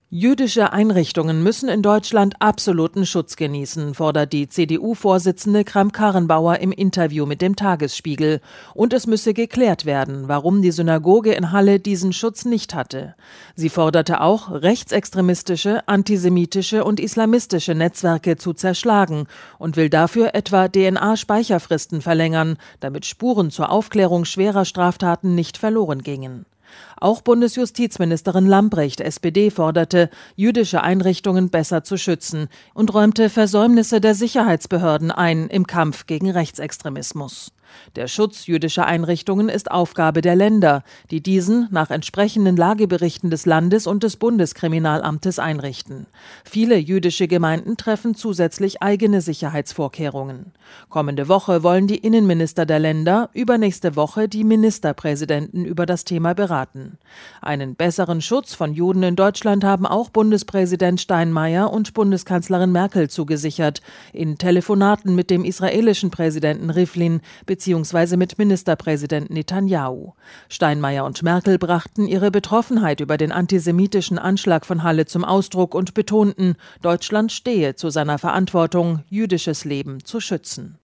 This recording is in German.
Jüdische Einrichtungen müssen in Deutschland absoluten Schutz genießen, fordert die CDU-Vorsitzende Kramp-Karrenbauer im Interview mit dem Tagesspiegel. Und es müsse geklärt werden, warum die Synagoge in Halle diesen Schutz nicht hatte. Sie forderte auch, rechtsextremistische, antisemitische und islamistische Netzwerke zu zerschlagen und will dafür etwa DNA-Speicherfristen verlängern, damit Spuren zur Aufklärung schwerer Straftaten nicht verloren gingen. Auch Bundesjustizministerin Lambrecht, SPD, forderte, jüdische Einrichtungen besser zu schützen und räumte Versäumnisse der Sicherheitsbehörden ein im Kampf gegen Rechtsextremismus. Der Schutz jüdischer Einrichtungen ist Aufgabe der Länder, die diesen nach entsprechenden Lageberichten des Landes und des Bundeskriminalamtes einrichten. Viele jüdische Gemeinden treffen zusätzlich eigene Sicherheitsvorkehrungen. Kommende Woche wollen die Innenminister der Länder, übernächste Woche die Ministerpräsidenten über das Thema beraten. Einen besseren Schutz von Juden in Deutschland haben auch Bundespräsident Steinmeier und Bundeskanzlerin Merkel zugesichert, in Telefonaten mit dem israelischen Präsidenten Rivlin bzw. mit Ministerpräsident Netanyahu. Steinmeier und Merkel brachten ihre Betroffenheit über den antisemitischen Anschlag von Halle zum Ausdruck und betonten, Deutschland stehe zu seiner Verantwortung, jüdisches Leben zu schützen.